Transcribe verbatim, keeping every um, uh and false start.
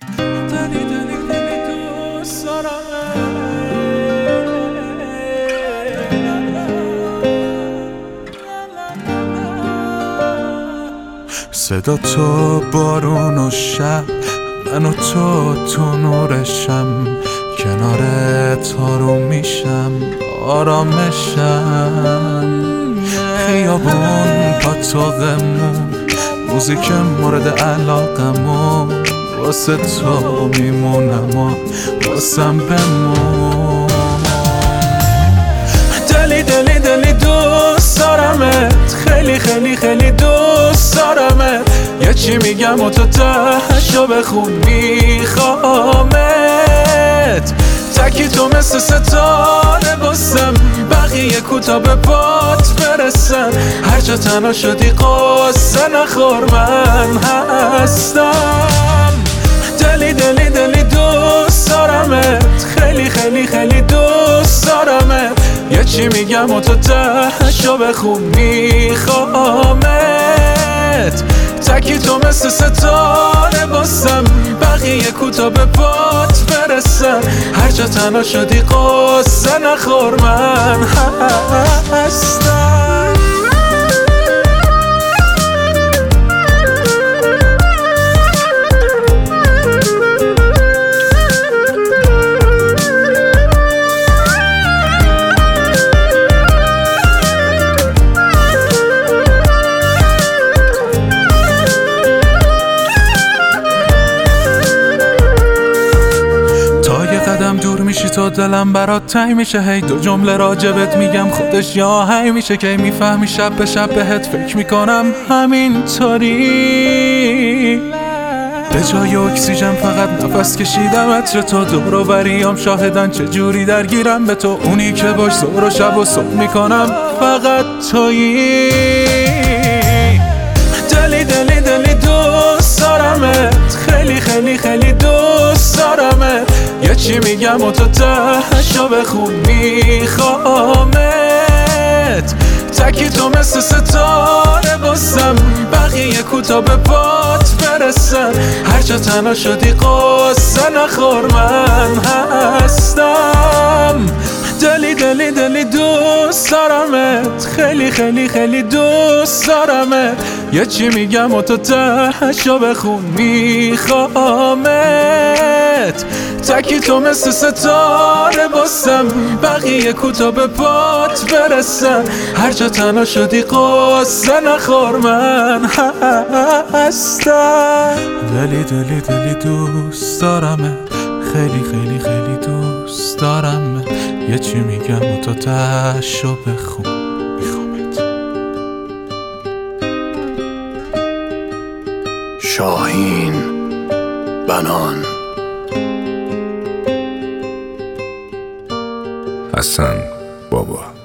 دلی دلی دلی دوست دارم. صدا تو بارون و شب، من و تو تو نورشم، کنارت آروم میشم آرامشم. خیابون پاتوقمون، موزیک مورد علاقمون، واسه تو میمونم و واسم بمون. دلی دلی دلی دوست دارمت، خیلی خیلی خیلی دوست دارمت. یه چی میگم و تو تهشو بخون، میخوامت. تکی تو مثل ستاره باسم، بقیه کوتا به بات برسن. هر جا تنها شدی قصه نخور، من هستم. دلی دلی دلی دوست دارمت، خیلی خیلی خیلی دوست دارمت. یه چی میگم و تو تهشو بخون، میخوامت. تکی تو مثل ستاره باسم، بقیه کوتا به بات برسن. هر جا تنها شدی قصه نخور، من هستم. دور میشی تو دلم برات تنگ میشه. هی دو جمله راجبت میگم خودش یا هی میشه. که میفهمی شب به شب بهت فکر میکنم همینطوری. به جای اکسیژن فقط نفس کشیدم عطر تو. دور و بریام شاهدن چه جوری درگیرم به تو. اونی که باش ظهر و شب و صبح میکنم فقط تویی. دلی دلی دلی دوست دارمت، خیلی خیلی خیلی دوست دارمت. یه چی میگم و تو تهشو بخون، میخوامت. تکی تو مثل ستاره باسم، بقیه کوتا به بات برسن. هر جا تنها شدی قصه نخور، من هستم. دلی دلی دلی دوست دارمت، خیلی خیلی خیلی دوست دارمت. یه چی میگم و تو تهشو بخون، میخوامت. تکی تو مثل ستاره باسم، بقیه کوتا به بات برسن. هر جا تنها شدی قصه نخور، من هستم. دلی دلی دلی دوست دارمت، خیلی خیلی خیلی دوست دارمت. یه چی میگم و تو تهشو بخون، میخوامت. شاهین بنان حسن بابا.